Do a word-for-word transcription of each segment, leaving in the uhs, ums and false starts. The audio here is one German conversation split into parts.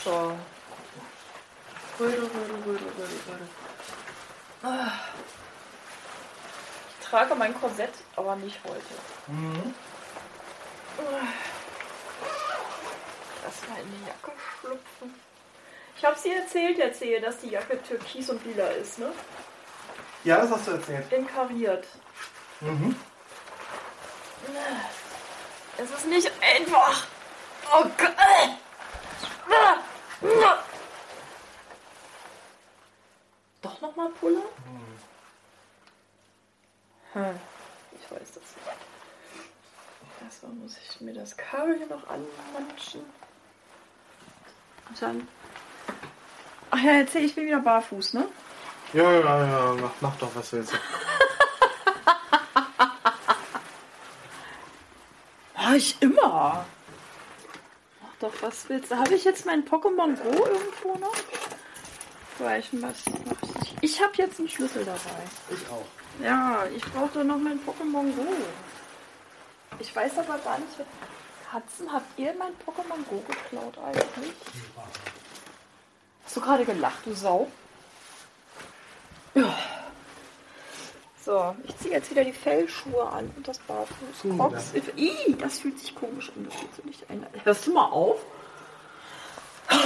So. Rödel, rödel, rödel, rödel, rödel. Ah. Ich trage mein Korsett, aber nicht heute. Mhm. Erstmal in die Jacke schlüpfen. Ich habe sie erzählt, erzählt, dass die Jacke türkis und lila ist, ne? Ja, das hast du erzählt. Inkariert. Mhm. Es ist nicht einfach. Oh Gott. Doch nochmal Puller? Hm. Ich weiß das nicht. Erstmal muss ich mir das Kabel hier noch anmanschen. Und dann... Ach ja, erzähl, ich bin wieder barfuß, ne? Ja, ja, ja, mach, mach doch, was du jetzt. Mach ich immer. Mach doch, was willst du? Habe ich jetzt mein Pokémon Go irgendwo noch? Weil ich was. Ich, ich habe jetzt einen Schlüssel dabei. Ich auch. Ja, ich brauche doch noch mein Pokémon Go. Ich weiß aber gar nicht. Hudson, habt ihr mein Pokémon Go geklaut eigentlich? Hast du gerade gelacht, du Sau? Ja. So, ich ziehe jetzt wieder die Fellschuhe an und das Barfuß. Crocs. Ih, das fühlt sich komisch an. Das fühlt sich nicht ein. Hörst du mal auf? Das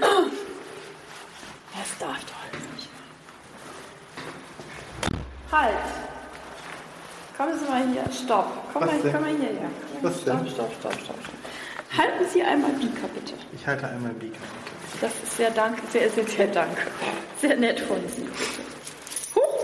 darf doch alles nicht. Halt! Kommen Sie mal hier. Stopp. Komm Was mal, denn? komm mal hierher. Was stopp, denn? stopp, stopp, stopp, stopp. Halten Sie einmal Bika, bitte. Ich halte einmal Bika. Das ist sehr danke, sehr, sehr, sehr danke. Sehr nett von Sie, bitte. Huch!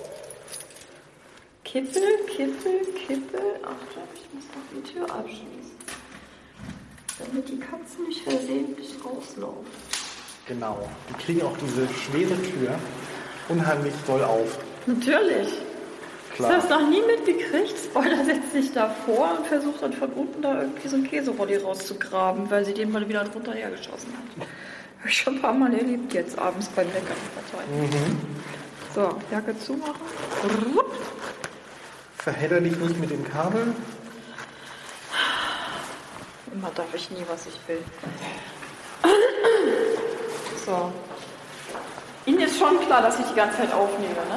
Kippel, Kippel, Kippel. Achtung, ich muss noch die Tür abschließen. Damit die Katzen nicht versehentlich rauslaufen. Genau. Die kriegen auch diese schwere Tür unheimlich doll auf. Natürlich. Klar. Hast du das noch nie mitgekriegt? Spoiler setzt sich davor und versucht dann von unten da irgendwie so einen Käserolli rauszugraben, weil sie den mal wieder drunter hergeschossen hat. Habe ich schon ein paar Mal erlebt jetzt abends beim Leckern verteilen. Mhm. So, Jacke zumachen. Verhedder dich nicht mit dem Kabel. Immer darf ich nie, was ich will. So. Ihnen ist schon klar, dass ich die ganze Zeit aufnehme, ne?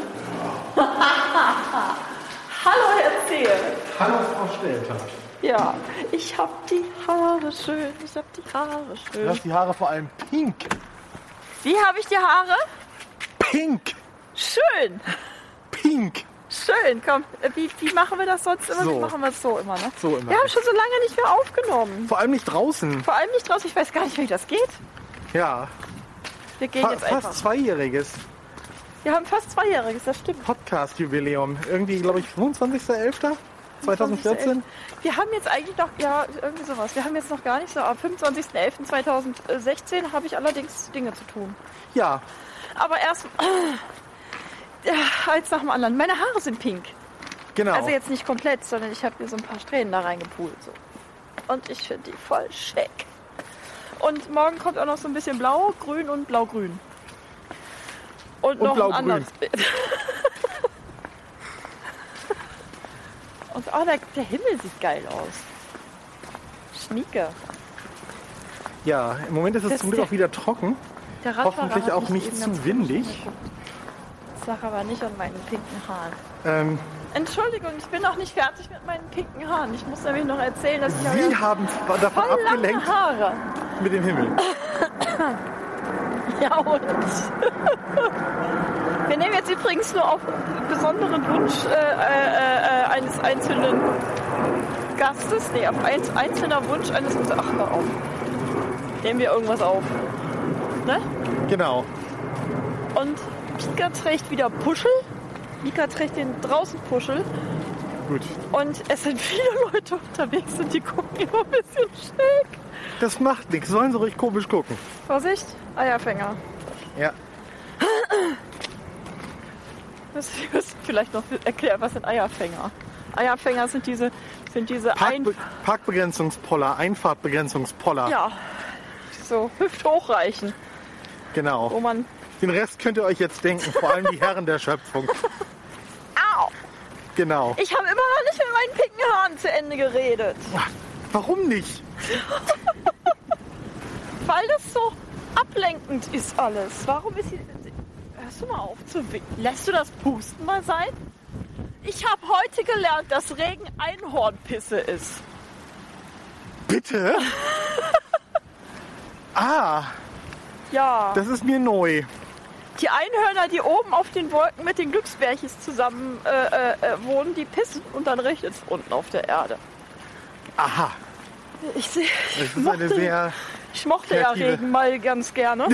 Hallo, Herr Zehe. Hallo, Frau Stelter. Ja, ich hab die Haare schön, ich hab die Haare Du schön. hast die Haare vor allem pink. Wie habe ich die Haare? Pink. Schön, Pink. schön. Komm, äh, wie, wie machen wir das sonst immer? So. Wie machen wir es so immer, ne? So immer. Wir haben schon so lange nicht mehr aufgenommen. Vor allem nicht draußen. Vor allem nicht draußen, ich weiß gar nicht, wie das geht. Ja. Wir gehen Fa jetzt fast einfach. zweijähriges Wir haben fast Zweijähriges, das stimmt. Podcast-Jubiläum. Irgendwie, glaube ich, fünfundzwanzigster elfter zweitausendvierzehn. Wir haben jetzt eigentlich noch, ja, irgendwie sowas. Wir haben jetzt noch gar nicht so, am fünfundzwanzigster elfter zweitausendsechzehn habe ich allerdings Dinge zu tun. Ja. Aber erst, ja, eins nach dem anderen. Meine Haare sind pink. Genau. Also jetzt nicht komplett, sondern ich habe mir so ein paar Strähnen da reingepult. So. Und ich finde die voll schick. Und morgen kommt auch noch so ein bisschen blau, grün und blau-grün. Und, Und noch blau-grün. ein anderes Bild. Und oh, der, der Himmel sieht geil aus. Schnieke. Ja, im Moment ist es Das zum Glück der- auch wieder trocken. Der Radfahrer Hoffentlich hat auch mich nicht eben zu ganz komisch windig. angeguckt. Das lag aber nicht an meinen pinken Haaren. Ähm, Entschuldigung, ich bin noch nicht fertig mit meinen pinken Haaren. Ich muss nämlich noch erzählen, dass ich Sie ja haben davon voll lange abgelenkt Haare. mit dem Himmel. Ja, und? Wir nehmen jetzt übrigens nur auf besonderen Wunsch äh, äh, eines einzelnen Gastes, nee, auf ein, einzelner Wunsch eines unserer, ach, hör auf. Nehmen wir irgendwas auf. Ne? Genau. Und Pika trägt wieder Puschel. Pika trägt den draußen Puschel. Gut. Und es sind viele Leute unterwegs und die gucken immer ein bisschen schräg. Das macht nichts. Sollen Sie ruhig komisch gucken. Vorsicht, Eierfänger. Ja. Das wir müssen vielleicht noch erklären, was sind Eierfänger. Eierfänger sind diese, sind diese ein, Parkbe Parkbegrenzungspoller, Einfahrtbegrenzungspoller. ja, die so hüfthoch reichen, wo Genau. man, Den Rest könnt ihr euch jetzt denken. Vor allem die Herren der Schöpfung. au, Genau. ich habe immer noch nicht mit meinen pinken Haaren zu Ende geredet, Warum nicht? weil das so ablenkend ist alles. Warum ist hier... Hörst du mal auf zu winken? Lässt du das Pusten mal sein? Ich habe heute gelernt, dass Regen Einhornpisse ist. Bitte? Ah, Ja. das ist mir neu. Die Einhörner, die oben auf den Wolken mit den Glücksbärchis zusammen äh, äh, wohnen, die pissen und dann regnet es unten auf der Erde. Aha, Ich, seh, das ich ist eine mochte, sehr... ich mochte ja kreative- Regen mal ganz gerne.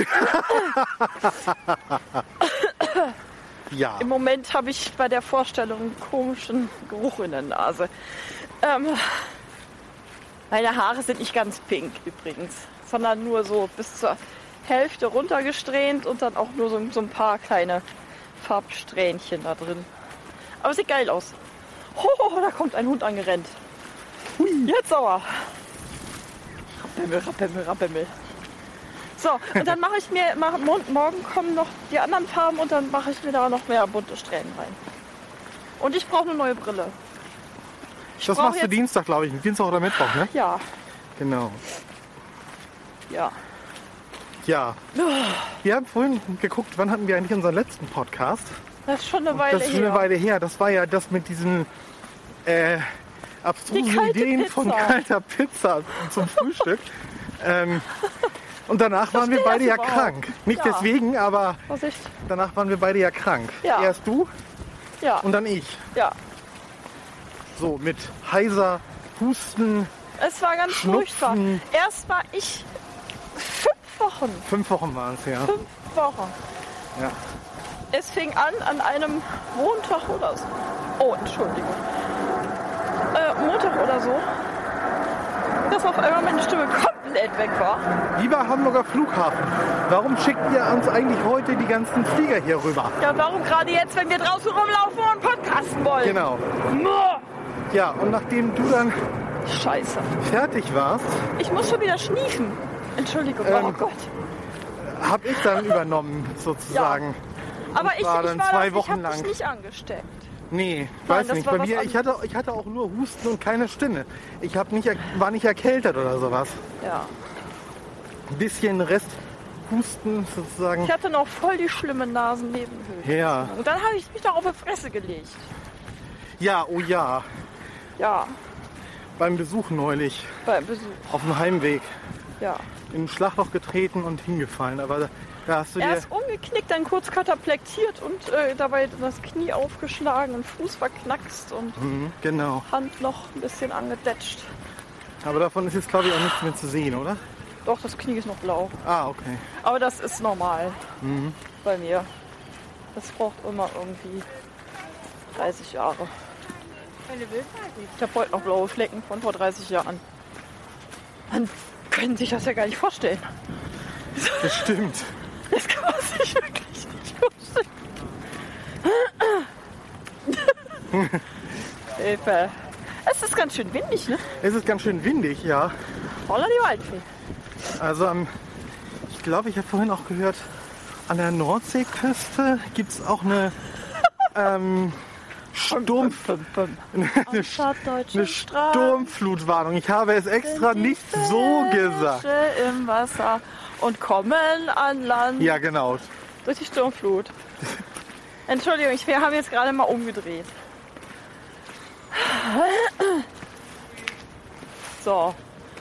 Ja, Im Moment habe ich bei der Vorstellung einen komischen Geruch in der Nase. Ähm, meine Haare sind nicht ganz pink übrigens, sondern nur so bis zur Hälfte runtergesträhnt und dann auch nur so, so ein paar kleine Farbsträhnchen da drin. Aber sieht geil aus. Oh, da kommt ein Hund angerannt. Hui. Jetzt aber. Rappemmel, rappemmel, rappemmel. So, und dann mache ich mir, mach, morgen kommen noch die anderen Farben und dann mache ich mir da noch mehr bunte Strähnen rein. Und ich brauche eine neue Brille. Ich das brauch machst du jetzt- Dienstag, glaube ich. Dienstag oder Mittwoch, ne? Ja, Genau. ja. Ja. Wir haben vorhin geguckt, wann hatten wir eigentlich unseren letzten Podcast? Das ist schon eine Weile Das ist schon her. eine Weile her. Das war ja das mit diesen äh, abstrusen Die kalte Ideen Pizza. von kalter Pizza zum Frühstück. ähm, und danach waren wir Verstehe beide das ja überhaupt. krank. Nicht Ja. deswegen, aber Vorsicht. danach waren wir beide ja krank. Ja. Erst du Ja, und dann ich. ja. So mit heiser, Husten, Es war ganz Schnupfen. furchtbar. Erst war ich fünf Wochen. fünf Wochen waren es, ja. Fünf Wochen. ja. Es fing an an einem Montag oder so. Oh, Entschuldigung. Äh, Montag oder so. Dass auf einmal meine Stimme komplett weg war. Lieber Hamburger Flughafen, warum schickt ihr uns eigentlich heute die ganzen Flieger hier rüber? Ja, warum gerade jetzt, wenn wir draußen rumlaufen und podcasten wollen? Genau. Muah. Ja, und nachdem du dann Scheiße. fertig warst, Ich muss schon wieder schniefen. Entschuldigung. Ähm, oh Gott. habe ich dann übernommen, sozusagen. Aber ich, ich war war dann das, zwei ich Wochen hab dich lang. nicht angesteckt. Nee, Nein, weiß das nicht. war Bei was mir, an- ich hatte, ich hatte auch nur Husten und keine Stimme. Ich hab nicht, er- war nicht erkältet oder sowas. Ja. Ein bisschen Rest Husten sozusagen. Ich hatte noch voll die schlimme Nasennebenhöhle. Ja. Und dann habe ich mich noch auf die Fresse gelegt. Ja, oh ja. Ja, Beim Besuch neulich beim Besuch. auf dem Heimweg Ja. in ein Schlagloch getreten und hingefallen. Aber da hast du dir... Erst umgeknickt, dann kurz kataplektiert und äh, dabei das Knie aufgeschlagen und Fuß verknackst und Mhm, genau. Hand noch ein bisschen angedetscht. Aber davon ist jetzt, glaube ich, auch nichts mehr zu sehen, oder? Doch, das Knie ist noch blau. Ah, okay. Aber das ist normal Mhm. bei mir. Das braucht immer irgendwie dreißig Jahre. Ich habe heute noch blaue Flecken von vor dreißig Jahren. Man können sich das ja gar nicht vorstellen. Das stimmt. Das kann man sich wirklich nicht vorstellen. Hilfe. Es ist ganz schön windig, ne? Es ist ganz schön windig, ja. Holla die Waldfee. Also am, ich glaube, ich habe vorhin auch gehört, an der Nordseeküste gibt es auch eine ähm, Sturm, eine, Stadtdeutschen eine Strand. Sturmflutwarnung. Ich habe es extra nicht so gesagt. Fische im Wasser und kommen an Land Ja, genau. durch die Sturmflut. Entschuldigung, ich, wir haben jetzt gerade mal umgedreht. So.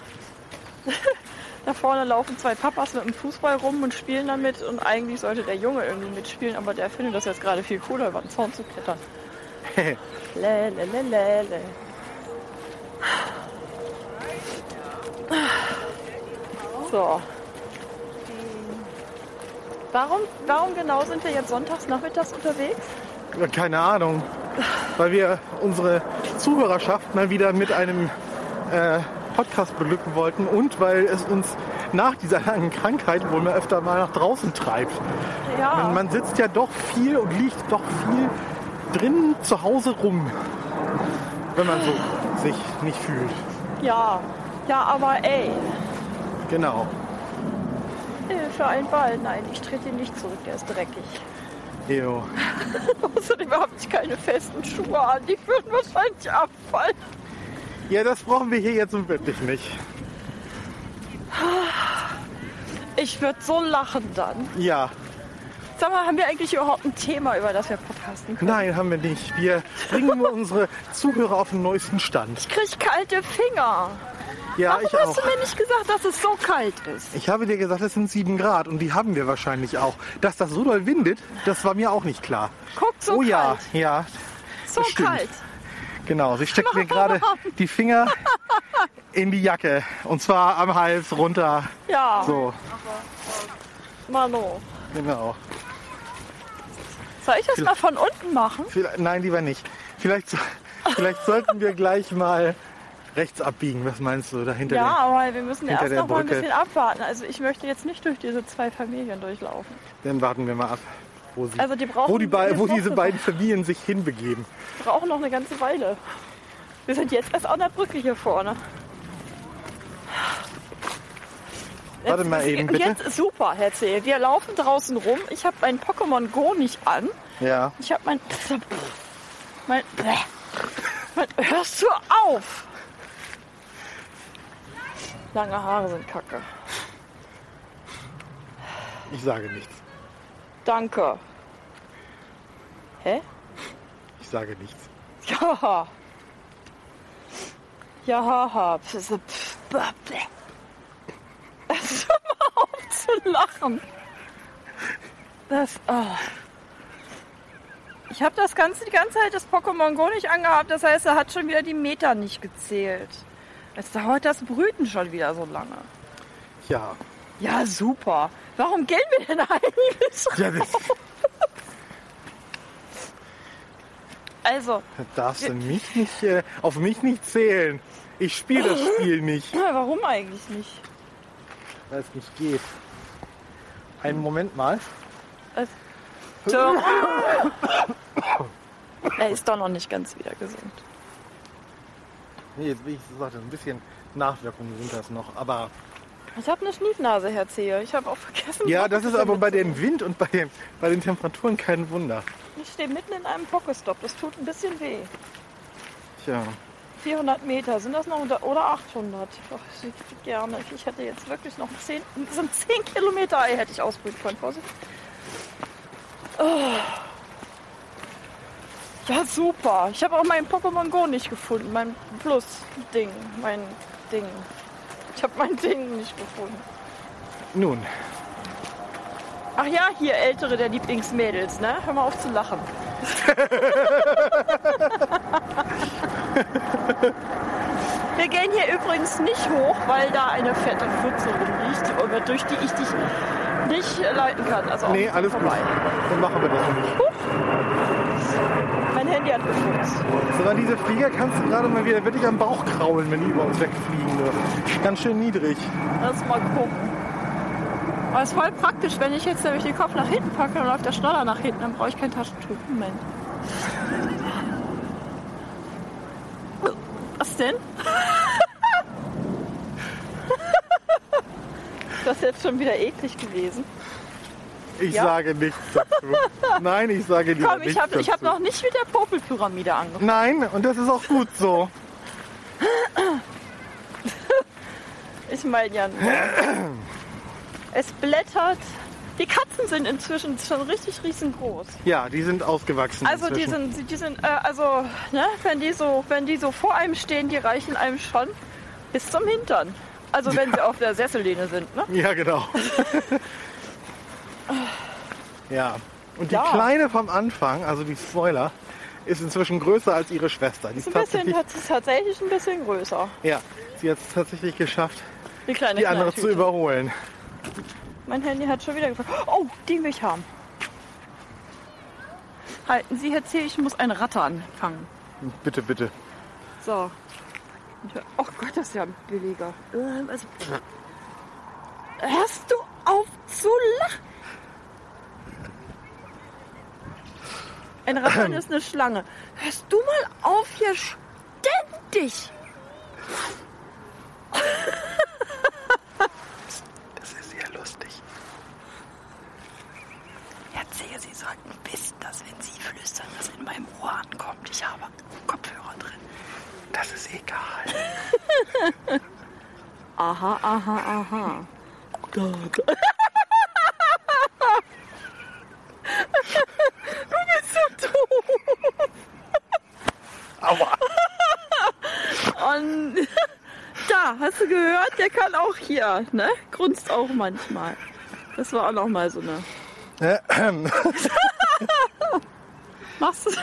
Da vorne laufen zwei Papas mit dem Fußball rum und spielen damit und eigentlich sollte der Junge irgendwie mitspielen, aber der findet das jetzt gerade viel cooler, über den Zaun zu klettern. Lä, lä, lä, lä, lä. So. Warum, warum genau sind wir jetzt sonntags nachmittags unterwegs? Keine Ahnung. Weil wir unsere Zuhörerschaft mal wieder mit einem äh, Podcast beglücken wollten und weil es uns nach dieser langen Krankheit wohl mal öfter mal nach draußen treibt. Ja, Man, man sitzt ja doch viel und liegt doch viel drin zu Hause rum, wenn man so sich nicht fühlt. ja, ja, aber ey, Genau. für einen Ball, nein, ich trete ihn nicht zurück, der ist dreckig. Jo. Außerdem habe ich keine festen Schuhe an, die würden wahrscheinlich abfallen. Ja, das brauchen wir hier jetzt nun wirklich nicht. Ich würde so lachen dann. Ja. Sag mal, haben wir eigentlich überhaupt ein Thema, über das wir podcasten können? Nein, haben wir nicht. Wir bringen nur unsere Zuhörer auf den neuesten Stand. Ich krieg kalte Finger. Ja, Warum ich hast auch. du mir nicht gesagt, dass es so kalt ist? Ich habe dir gesagt, es sind sieben Grad und die haben wir wahrscheinlich auch. Dass das so doll windet, das war mir auch nicht klar. Guck, so oh ja, kalt. ja. So das stimmt. kalt. Genau, sie steckt mir gerade die Finger in die Jacke. Und zwar am Hals runter. Ja. So, Mano. genau. Soll ich das mal von unten machen? Vielleicht, nein, lieber nicht. Vielleicht, so- vielleicht sollten wir gleich mal rechts abbiegen. Was meinst du? Dahinter Ja, aber wir müssen hinter erst der noch mal ein Brücke. bisschen abwarten. Also ich möchte jetzt nicht durch diese zwei Familien durchlaufen. Dann warten wir mal ab, wo, sie, Also die brauchen wo, die bei, wo jetzt noch diese eine- beiden Familien sich hinbegeben. Wir brauchen noch eine ganze Weile. Wir sind jetzt erst an der Brücke hier vorne. Jetzt Warte mal ist- eben, und bitte. Jetzt ist super, Herr Zähl. Wir laufen draußen rum. Ich habe mein Pokémon Go nicht an. Ja, Ich habe mein... mein, mein... Hörst du auf? Lange Haare sind kacke. ich sage nichts. Danke. Hä? Ich sage nichts. Ja. Ja, haha. Hör mal auf zu lachen. Das, oh. Ich habe das ganze, die ganze Zeit das Pokémon Go nicht angehabt. Das heißt, er hat schon wieder die Meter nicht gezählt. Jetzt dauert das Brüten schon wieder so lange. Ja. Ja, super. Warum gehen wir denn eigentlich? Ja, das Also, darfst du mich nicht, äh, auf mich nicht zählen. Ich spiele das Spiel nicht, warum eigentlich nicht? weil es nicht geht. Einen Moment mal. So. Er ist doch noch nicht ganz wieder gesund. Nee, jetzt wie ich sagte, ein bisschen Nachwirkungen sind das noch. Aber Ich habe eine Schniefnase, Herr Zehe. Ich habe auch vergessen. ja, das ist aber bei den. dem Wind und bei, dem, bei den Temperaturen kein Wunder. Ich stehe mitten in einem Pokestop. Das tut ein bisschen weh. Tja, vierhundert Meter, sind das noch unter, oder achthundert? Ach, ich hätte gerne. Ich hätte jetzt wirklich noch zehn, das sind zehn Kilometer Ei hätte ich ausbrüten können. Vorsicht. Oh. Ja, super. Ich habe auch mein Pokémon Go nicht gefunden. Mein Plus-Ding. Mein Ding. Ich habe mein Ding nicht gefunden. nun, Ach ja, hier Ältere der Lieblingsmädels, ne? Hör mal auf zu lachen. Wir gehen hier übrigens nicht hoch, weil da eine fette Pfütze rumliegt, über- durch die ich dich nicht leiten kann. Also auch nee, nicht alles gut. vorbei. Dann machen wir das nicht. Mein Handy hat gefutzt. Aber diese Flieger kannst du gerade mal wieder wirklich am Bauch kraulen, wenn die über uns wegfliegen. Ne? Ganz schön niedrig. Lass mal gucken. Aber es ist voll praktisch, wenn ich jetzt nämlich den Kopf nach hinten packe, dann läuft der Schnaller nach hinten, dann brauche ich kein Taschentuch. Moment. Was denn? Das ist jetzt schon wieder eklig gewesen. Ich Ja? sage nichts dazu. Nein, ich sage lieber Komm, ich nichts habe dazu. ich hab noch nicht mit der Popelpyramide angefangen. Nein, und das ist auch gut so. Ich meine ja nur. Es blättert. Die Katzen sind inzwischen schon richtig riesengroß. Ja, die sind ausgewachsen. Also die inzwischen. sind, die sind, äh, also, ne, wenn die so, wenn die so vor einem stehen, die reichen einem schon bis zum Hintern. Also wenn sie auf der Sessellehne sind, ne? Ja, genau. Ja. Und die Ja. Kleine vom Anfang, also die Spoiler, ist inzwischen größer als ihre Schwester. Die Ist ist ein bisschen, tatsächlich, hat es tatsächlich ein bisschen größer. ja, sie hat es tatsächlich geschafft, Die kleine die andere zu Knalltüte. überholen. Mein Handy hat schon wieder gefragt. Oh, den will ich haben. Halten Sie, Herr C., ich muss eine Ratte anfangen. Bitte, bitte. So. Oh Gott, das ist ja billiger. Ähm, Also, hörst du auf zu lachen? Eine Ratte ist eine Schlange. Hörst du mal auf hier ständig? Das ist sehr lustig. Herr Zehe, Sie sollten wissen, dass wenn Sie flüstern, das in meinem Ohr ankommt. Ich habe Kopfhörer drin. Das ist egal. Aha, aha, aha. Da, da. Du bist so doof. Aua. Und da, hast du gehört? Der kann auch hier, ne? Grunzt auch manchmal. Das war auch noch mal so eine... Äh, ähm. Machst du?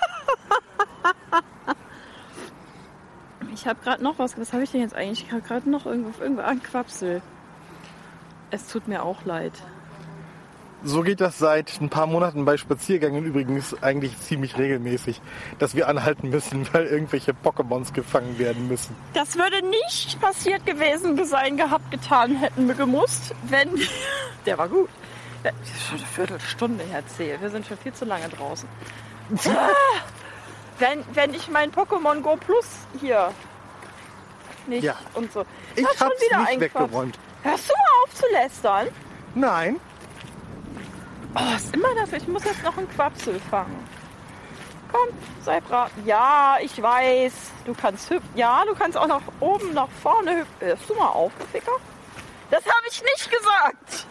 Ich habe gerade noch was. Was habe ich denn jetzt eigentlich? Ich habe gerade noch irgendwo, irgendwo an Quapsel. Es tut mir auch leid. So geht das seit ein paar Monaten bei Spaziergängen übrigens eigentlich ziemlich regelmäßig, dass wir anhalten müssen, weil irgendwelche Pokémons gefangen werden müssen. Das würde nicht passiert gewesen sein, gehabt, getan hätten wir gemusst, wenn... Der war gut. Das ist schon eine Viertelstunde erzählt. Wir sind schon viel zu lange draußen. wenn, wenn ich mein Pokémon Go Plus hier nicht Ja. und so. Ich Das hab's schon wieder nicht eingequatscht. weggeräumt. Hörst du mal auf zu lästern? Nein. Oh, ist immer das. Ich muss jetzt noch einen Quapsel fangen. Komm, sei brav. Ja, ich weiß. Du kannst hüpfen. Ja, du kannst auch nach oben, nach vorne hüpfen. Hörst du mal auf, Ficker? Das habe ich nicht gesagt.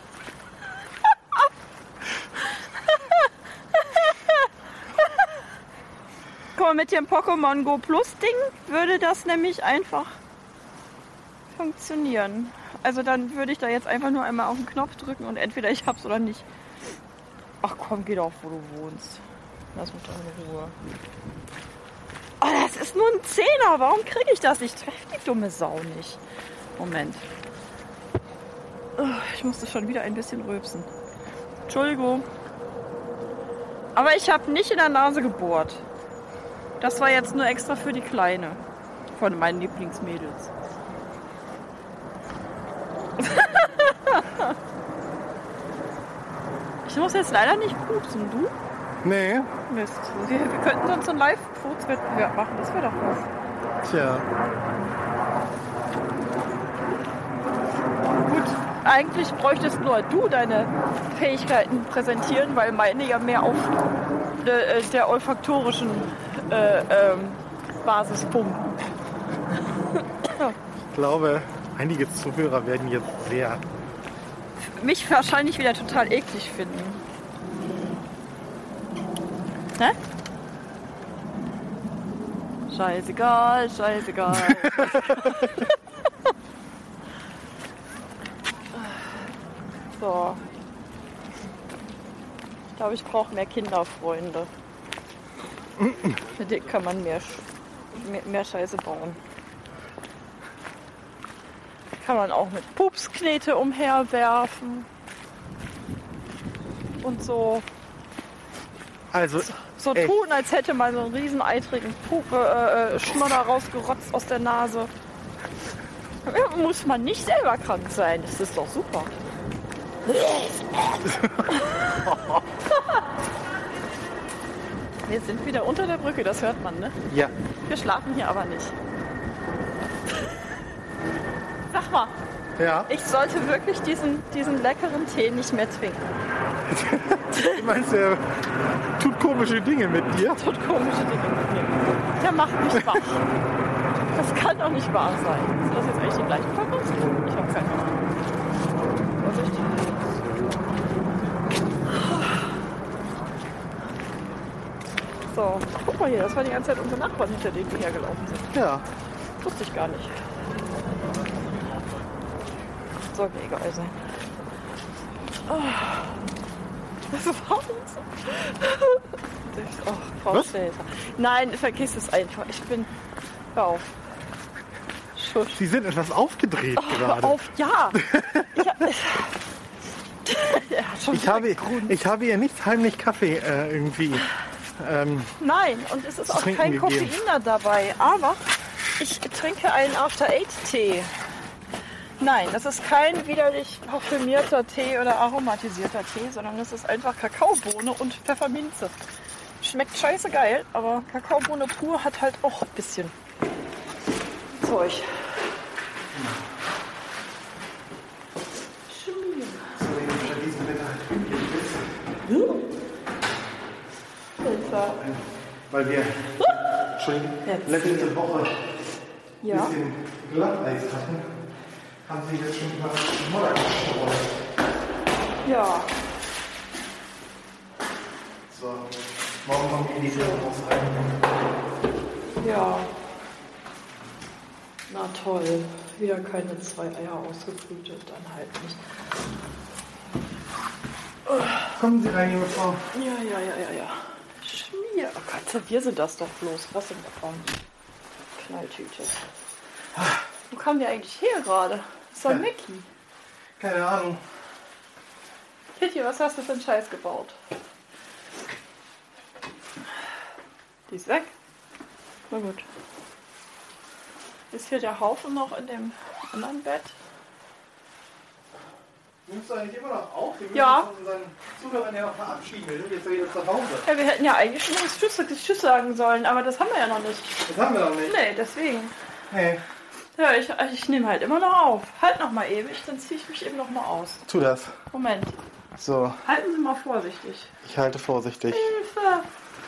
Guck mal, mit dem Pokémon Go Plus Ding würde das nämlich einfach funktionieren. Also dann würde ich da jetzt einfach nur einmal auf den Knopf drücken und entweder ich hab's oder nicht. Ach komm, geh doch, wo du wohnst. Lass mich doch in Ruhe. Oh, das ist nur ein Zehner. Warum kriege ich das? Ich treffe die dumme Sau nicht. Moment. Oh, ich musste schon wieder ein bisschen rülpsen. Entschuldigung. Aber ich habe nicht in der Nase gebohrt. Das war jetzt nur extra für die Kleine. Von meinen Lieblingsmädels. Ich muss jetzt leider nicht pupsen, du? Nee. Mist. Wir, wir könnten sonst einen Live-Furzwettbewerb machen, das wäre doch was. Tja. Gut, eigentlich bräuchtest nur du deine Fähigkeiten präsentieren, weil meine ja mehr auf äh, der olfaktorischen äh, ähm, Basis pumpen. Ich glaube, einige Zuhörer werden jetzt sehr... Mich wahrscheinlich wieder total eklig finden. Ne? Scheißegal, scheißegal. So. Ich glaube, ich brauche mehr Kinderfreunde. Mit denen kann man mehr, Sch- mehr, mehr Scheiße bauen. Kann man auch mit Pupsknete umherwerfen. Und so, Also, so echt. tun, als hätte man so einen riesen eitrigen Puppe, äh, äh, Schnodder rausgerotzt aus der Nase. Ja, muss man nicht selber krank sein. Das ist doch super. Wir sind wieder unter der Brücke, das hört man, ne? Ja. Wir schlafen hier aber nicht. Sag mal, Ja. ich sollte wirklich diesen, diesen leckeren Tee nicht mehr trinken. Du meinst, er tut komische Dinge mit dir? Tut komische Dinge mit mir. Der macht mich wach. Das kann doch nicht wahr sein. Sind das jetzt eigentlich die gleichen Packungen? Ich habe keine Ahnung. Vorsicht. So, guck mal hier, das war die ganze Zeit unsere Nachbarn, hinter denen wir hergelaufen sind. Ja. Wusste ich gar nicht. Soll mir egal sein. Oh. Das war uns. Oh, Frau Was? Stelter. Nein, vergiss es einfach. Ich bin... Hör auf. Schuss. Sie sind etwas aufgedreht Oh, gerade. hör auf, ja. Ich, hab- Er hat schon Ich wieder habe, gegrunzt. ich habe ihr nicht heimlich Kaffee äh, irgendwie. Ähm, Nein, und es ist zu auch trinken kein gegeben. Koffein da dabei. Aber ich trinke einen After-Eight-Tee. Nein, das ist kein widerlich parfümierter Tee oder aromatisierter Tee, sondern das ist einfach Kakaobohne und Pfefferminze. Schmeckt scheiße geil, aber Kakaobohne pur hat halt auch ein bisschen Zeug. Alter. weil wir schon Jetzt. letzte Woche ein Ja. bisschen Glatteis hatten, haben Sie jetzt schon mal Schmuller gestrollt? Ja. So, morgen kommt die Elise raus rein. Ja. Na toll. Wieder keine zwei Eier ausgebrütet, dann halt nicht. Kommen Sie rein, junge Frau. Ja, ja, ja, ja, ja. Schmier. Oh Gott, wir sind das doch bloß. Was sind davon? Knalltüte. Wo kam der eigentlich her gerade? Das war Ja. Mickey. Keine Ahnung. Kitty, was hast du für einen Scheiß gebaut? Die ist weg. Na gut. Ist hier der Haufen noch in dem anderen Bett? Nimmst du eigentlich immer noch auf? Wir müssen Ja. uns von unseren Zuhörern ja noch verabschieden. Wir sind jetzt wieder zu Hause. Ja, wir hätten ja eigentlich schon das Tschüss, das Tschüss sagen sollen, aber das haben wir ja noch nicht. Das haben wir noch nicht. Nee, deswegen. Nee. Ja, ich, ich nehme halt immer noch auf. Halt noch mal ewig, dann ziehe ich mich eben noch mal aus. Tu das. Moment. So, Halten Sie mal vorsichtig. ich halte vorsichtig. Hilfe!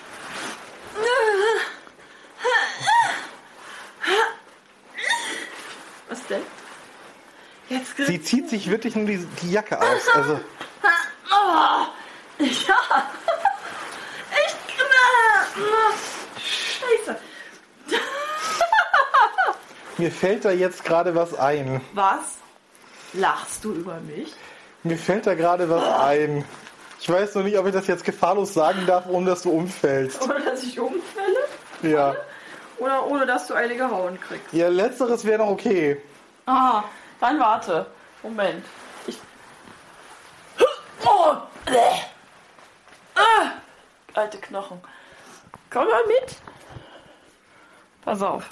Was denn? Jetzt Sie zieht sich wirklich nur die, die Jacke aus. Also, Oh, ja. Ich Scheiße. mir fällt da jetzt gerade was ein. Was? Lachst du über mich? Mir fällt da gerade was ein. Ich weiß noch nicht, ob ich das jetzt gefahrlos sagen darf, ohne dass du umfällst. Ohne dass ich umfälle? Ja. Oder ohne dass du eine gehauen kriegst? Ja, letzteres wäre noch okay. Ah, dann warte. Moment. Ich. Oh! Bäh. Ah! Alte Knochen. Komm mal mit. Pass auf.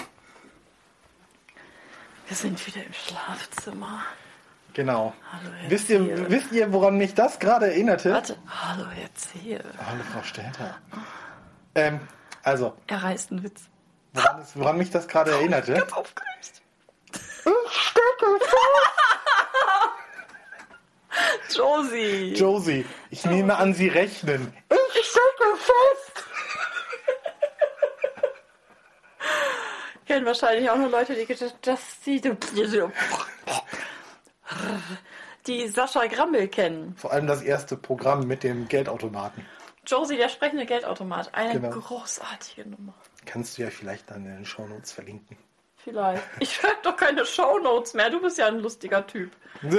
Wir sind wieder im Schlafzimmer. Genau. Hallo, Herr Wisst ihr, Zehe. wisst ihr, woran mich das gerade erinnerte? Warte. Hallo, Herr Zehe. Hallo, Frau Stelter. Ähm, also, Er reißt einen Witz. woran, es, woran mich das gerade erinnerte? Ganz aufgeregt. Ich stecke Josie. Josie, ich nehme an, Sie rechnen. Ich stecke fest! Kennen wahrscheinlich auch nur Leute, die das die, die Sascha Grammel kennen. Vor allem das erste Programm mit dem Geldautomaten. Josie, der sprechende Geldautomat. Eine Genau. großartige Nummer. Kannst du ja vielleicht dann in den Shownotes verlinken. Vielleicht. Ich schreibe doch keine Shownotes mehr. Du bist ja ein lustiger Typ.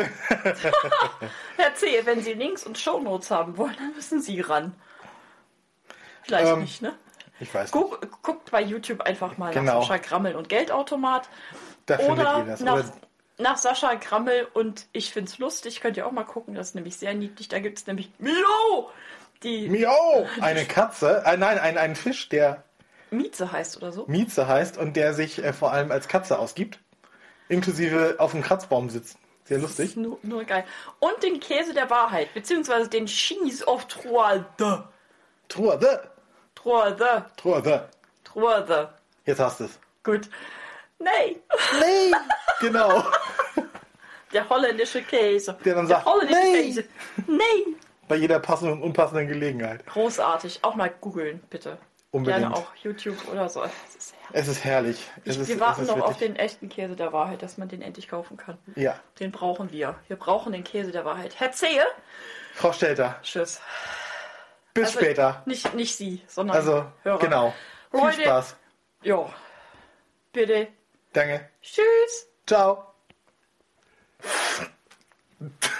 Herr C., wenn Sie Links und Shownotes haben wollen, dann müssen Sie ran. Vielleicht Ähm, nicht, ne? Ich weiß nicht. Guck, guckt bei YouTube einfach mal Genau. nach Sascha Grammel und Geldautomat. Da findet Oder ihr das. nach, Oder nach Sascha Grammel und ich find's lustig. Könnt ihr auch mal gucken. Das ist nämlich sehr niedlich. Da gibt es nämlich Mio! Die Miau! Eine Katze. Äh, nein, ein, ein Fisch, der Mieze heißt oder so. Mieze heißt und der sich äh, vor allem als Katze ausgibt. Inklusive auf dem Kratzbaum sitzt. Sehr Das ist lustig. nur, nur geil. Und den Käse der Wahrheit, beziehungsweise den Cheese of Troide. Troide. Troide. Troide. Troide. Jetzt hast du es. Gut. Nee. Nee! Genau. Der holländische Käse. Der dann sagt, holländische nee. Käse. Nee. Bei jeder passenden und unpassenden Gelegenheit. Großartig. Auch mal googeln, bitte. Unbedingt. Gerne auch YouTube oder so. Das ist herrlich. Es ist herrlich. Es Ich, ist, wir warten es ist noch auf wirklich- den echten Käse der Wahrheit, dass man den endlich kaufen kann. Ja. Den brauchen wir. Wir brauchen den Käse der Wahrheit. Herr Zehe. Frau Stelter, Tschüss. bis Also, später. Nicht, nicht Sie, sondern Also, Hörer. genau. Leute. Viel Spaß. Ja. Bitte. Danke. Tschüss. Ciao.